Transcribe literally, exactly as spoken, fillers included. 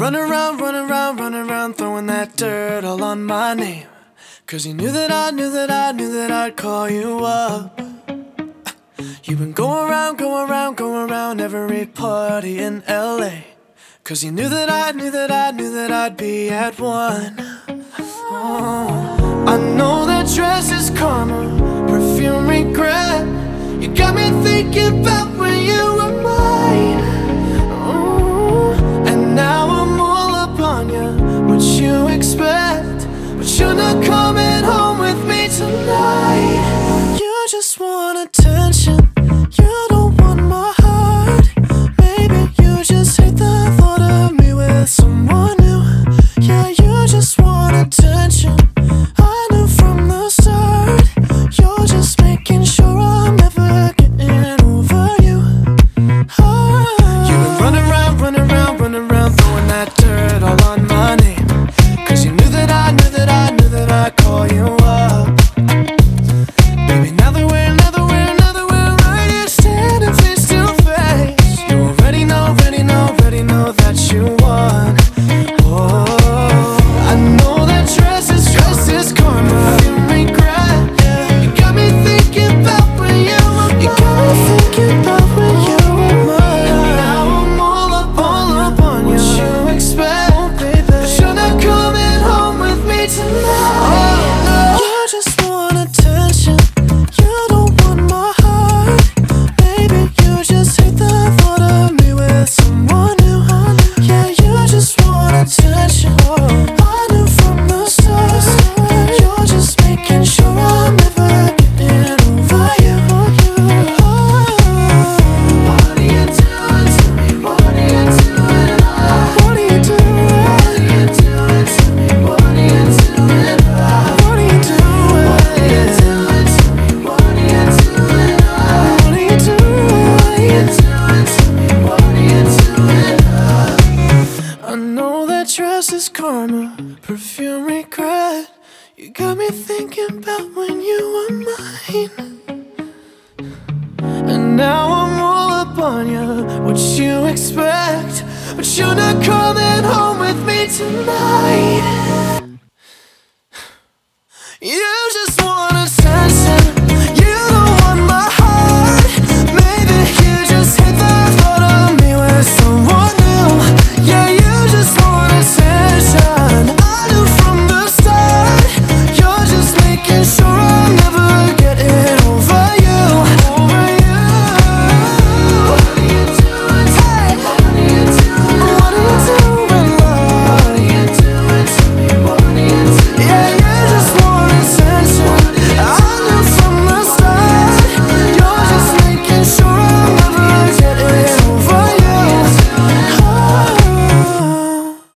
run around, run around, run around, throwing that dirt all on my name. Cause you knew that I knew that I knew that I'd call you up. You've been going around, going around, going around every party in L A. Cause you knew that I knew that I knew that I'd be at one. Oh, I know that dress is karma, perfume regret. You got me thinking about when you were mine. Oh, and now I'm all up on you, what you expect. But you're not coming home with me tonight. You just want attention, you don't want my heart. Maybe you just hate the thought of me with someone new. Yeah, you just want attention, I knew from the start. You're just making sure I'm never getting over you. Oh. You've been running around, running around, running around, throwing that dirt all on my name. Cause you knew that I knew that I knew that I'd call you up. Baby, now that we're, now that we're, now that we're right here standing face to face, you already know, already know, already know that you won. Oh, I know that dress is, dress is karma, you regret. Yeah. You got me thinking about when you were mine. You got me thinking about when you were mine. And now I'm all up, all up on you. What you expect, oh, baby, but you're not coming home with me tonight. Oh, no. You just want attention, you don't want my heart. Baby, you just hate the thought of me with someone new. Yeah, you just want attention, I knew from the start. You're just making sure I'm never getting over you. Oh. What are you doing to me? What are you doing? What are you doing? What are you doing to me? What are you doing? What are you doing? What are you doing to me? What are you doing? What are you doing? What are you doing to me? What are you doing? I know that dress is karma, perfume regret. You got me thinking about when you were mine. And now I'm all up on you, what you expect. But you're not coming home with me tonight.